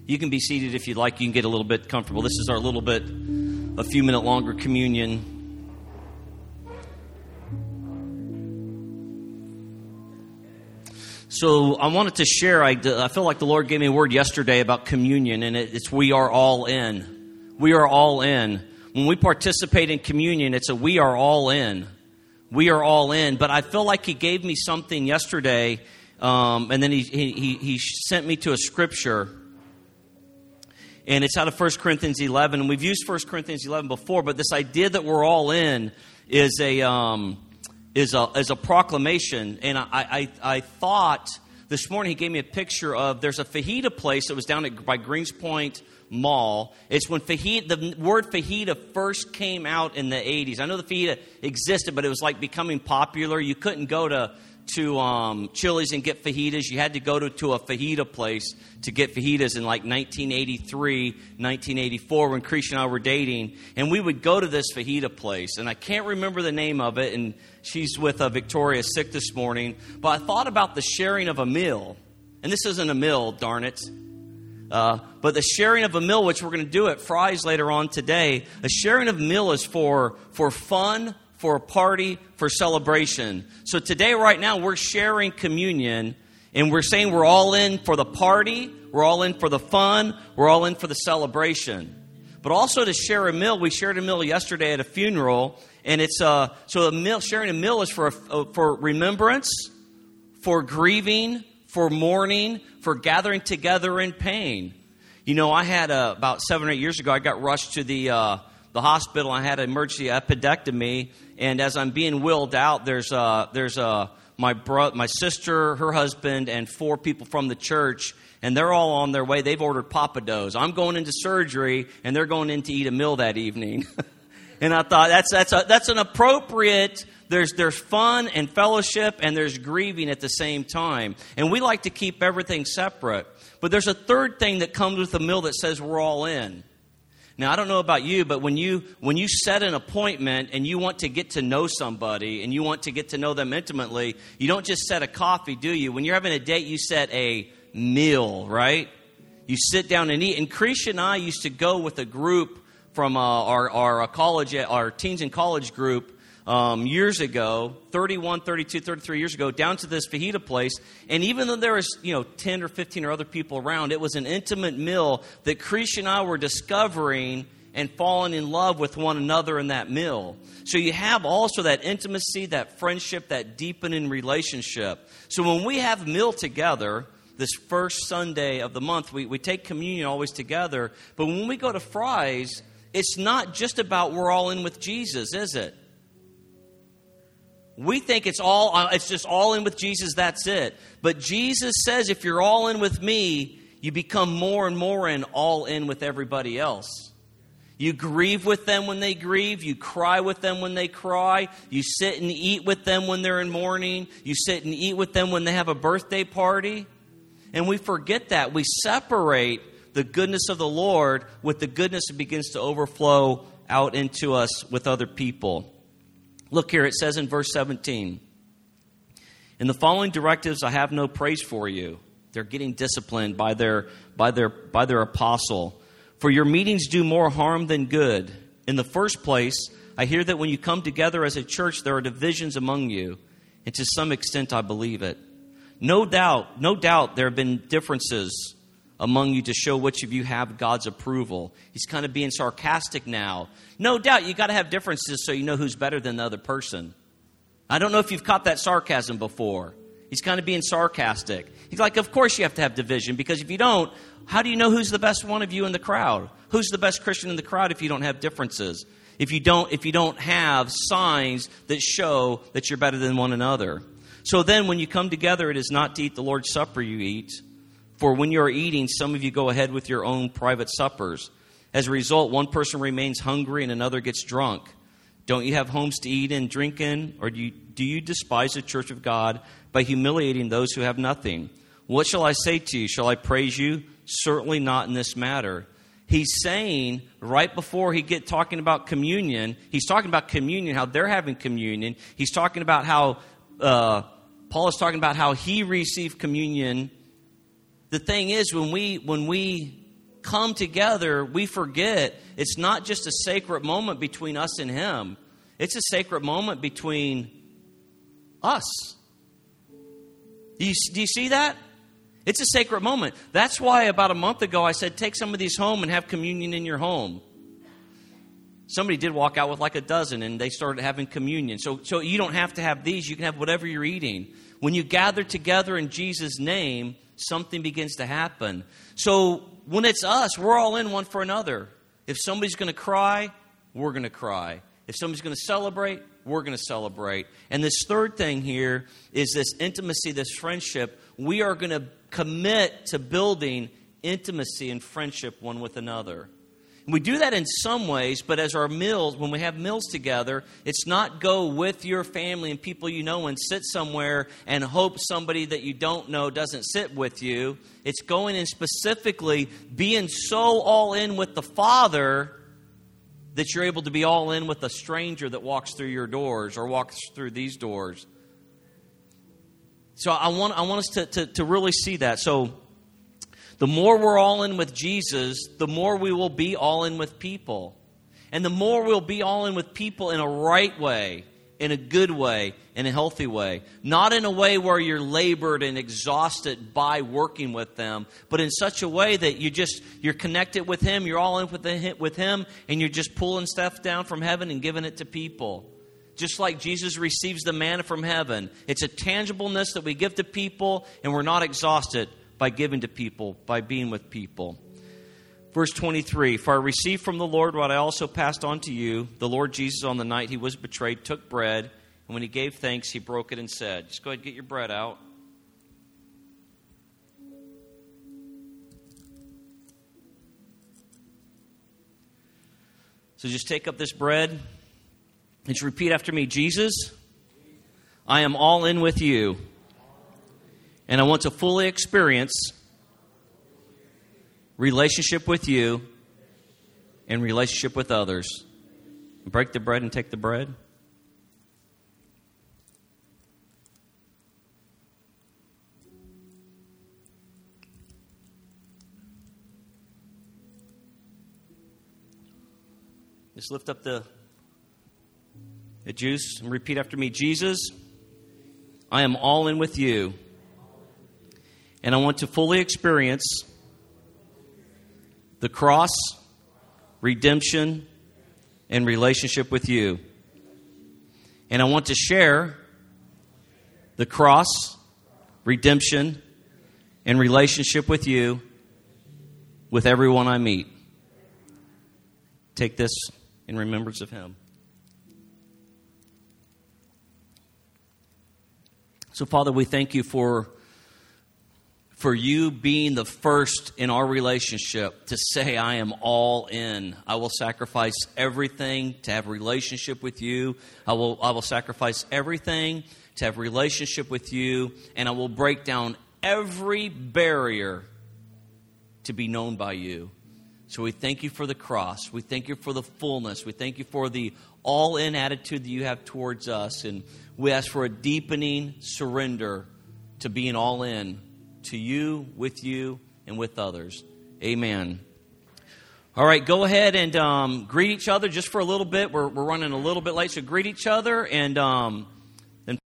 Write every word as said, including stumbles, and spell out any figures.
You can be seated if you'd like. You can get a little bit comfortable. This is our little bit, a few minute longer communion. So I wanted to share, I, I feel like the Lord gave me a word yesterday about communion, and it, it's we are all in. We are all in. When we participate in communion, it's a we are all in. We are all in. But I feel like He gave me something yesterday, um, and then he, he, he sent me to a scripture. And it's out of First Corinthians eleven. And we've used First Corinthians eleven before, but this idea that we're all in is a... Um, is a is a proclamation. And I, I I thought this morning He gave me a picture of, there's a fajita place that was down at, by Greenspoint Mall. It's when fajita, the word fajita first came out in the eighties. I know the fajita existed, but it was like becoming popular. You couldn't go to to um, Chili's and get fajitas. You had to go to, to a fajita place to get fajitas in like nineteen eighty-three, nineteen eighty-four, when Krisha and I were dating. And we would go to this fajita place. And I can't remember the name of it. And she's with uh, Victoria, sick this morning. But I thought about the sharing of a meal. And this isn't a meal, darn it. Uh, but the sharing of a meal, which we're going to do at Fry's later on today, a sharing of a meal is for, for fun, for a party, for celebration. So today, right now, we're sharing communion, and we're saying we're all in for the party, we're all in for the fun, we're all in for the celebration. But also to share a meal, we shared a meal yesterday at a funeral, and it's uh, so a meal, sharing a meal is for uh, for remembrance, for grieving, for mourning, for gathering together in pain. You know, I had uh, about seven or eight years ago, I got rushed to the uh, the hospital. I had an emergency appendectomy, and as I'm being wheeled out, there's uh, there's uh, my bro- my sister, her husband, and four people from the church, and they're all on their way. They've ordered papados. I'm going into surgery, and they're going in to eat a meal that evening. And I thought that's that's a, that's an appropriate. There's there's fun and fellowship, and there's grieving at the same time. And we like to keep everything separate. But there's a third thing that comes with a meal that says we're all in. Now, I don't know about you, but when you when you set an appointment and you want to get to know somebody and you want to get to know them intimately, you don't just set a coffee, do you? When you're having a date, you set a meal, right? You sit down and eat. And Krisha and I used to go with a group from uh, our our college, our teens in college group um, years ago, thirty-one, thirty-two, thirty-three years ago, down to this fajita place. And even though there was, you know, ten or fifteen or other people around, it was an intimate meal that Krisha and I were discovering and falling in love with one another in that meal. So you have also that intimacy, that friendship, that deepening relationship. So when we have a meal together, this first Sunday of the month, we, we take communion always together. But when we go to Fry's, it's not just about we're all in with Jesus, is it? We think it's all, uh, it's just all in with Jesus, that's it. But Jesus says if you're all in with me, you become more and more in all in with everybody else. You grieve with them when they grieve. You cry with them when they cry. You sit and eat with them when they're in mourning. You sit and eat with them when they have a birthday party. And we forget that. We separate the goodness of the Lord with the goodness that begins to overflow out into us with other people. Look here, it says in verse seventeen, in the following directives I have no praise for you. They're getting disciplined by their by their by their apostle. For your meetings do more harm than good. In the first place, I hear that when you come together as a church, there are divisions among you. And to some extent, I believe it. No doubt, no doubt there have been differences among you to show which of you have God's approval. He's kind of being sarcastic now. No doubt you got to have differences so you know who's better than the other person. I don't know if you've caught that sarcasm before. He's kind of being sarcastic. He's like, of course you have to have division, because if you don't, how do you know who's the best one of you in the crowd? Who's the best Christian in the crowd if you don't have differences? If you don't, if you don't have signs that show that you're better than one another. So then when you come together, it is not to eat the Lord's Supper you eat. For when you are eating, some of you go ahead with your own private suppers. As a result, one person remains hungry and another gets drunk. Don't you have homes to eat and drink in? Or do you, do you despise the church of God by humiliating those who have nothing? What shall I say to you? Shall I praise you? Certainly not in this matter. He's saying, right before he get talking about communion, he's talking about communion, how they're having communion. He's talking about how, uh, Paul is talking about how he received communion. The thing is, when we when we come together, we forget it's not just a sacred moment between us and Him. It's a sacred moment between us. Do you, do you see that? It's a sacred moment. That's why about a month ago I said, take some of these home and have communion in your home. Somebody did walk out with like a dozen, and they started having communion. So, so you don't have to have these. You can have whatever you're eating. When you gather together in Jesus' name, something begins to happen. So when it's us, we're all in one for another. If somebody's going to cry, we're going to cry. If somebody's going to celebrate, we're going to celebrate. And this third thing here is this intimacy, this friendship. We are going to commit to building intimacy and friendship one with another. We do that in some ways, but as our meals, when we have meals together, it's not go with your family and people you know and sit somewhere and hope somebody that you don't know doesn't sit with you. It's going and specifically being so all in with the Father that you're able to be all in with a stranger that walks through your doors or walks through these doors. So I want I want us to, to, to really see that. So the more we're all in with Jesus, the more we will be all in with people. And the more we'll be all in with people in a right way, in a good way, in a healthy way. Not in a way where you're labored and exhausted by working with them, but in such a way that you just, you're connected with Him, you're all in with, the, with Him, and you're just pulling stuff down from heaven and giving it to people. Just like Jesus receives the manna from heaven. It's a tangibleness that we give to people, and we're not exhausted by giving to people, by being with people. Verse twenty-three, for I received from the Lord what I also passed on to you. The Lord Jesus, on the night He was betrayed, took bread, and when He gave thanks, He broke it and said, just go ahead and get your bread out. So just take up this bread and just repeat after me. Jesus, I am all in with you. And I want to fully experience relationship with you and relationship with others. Break the bread and take the bread. Just lift up the, the juice and repeat after me. Jesus, I am all in with you. And I want to fully experience the cross, redemption, and relationship with you. And I want to share the cross, redemption, and relationship with you with everyone I meet. Take this in remembrance of Him. So, Father, we thank you for For you being the first in our relationship to say, I am all in. I will sacrifice everything to have a relationship with you. I will, I will sacrifice everything to have a relationship with you. And I will break down every barrier to be known by you. So we thank you for the cross. We thank you for the fullness. We thank you for the all-in attitude that you have towards us. And we ask for a deepening surrender to being all in. To you, with you, and with others. Amen. All right, go ahead and um, greet each other just for a little bit. We're, we're running a little bit late, so greet each other and... Um,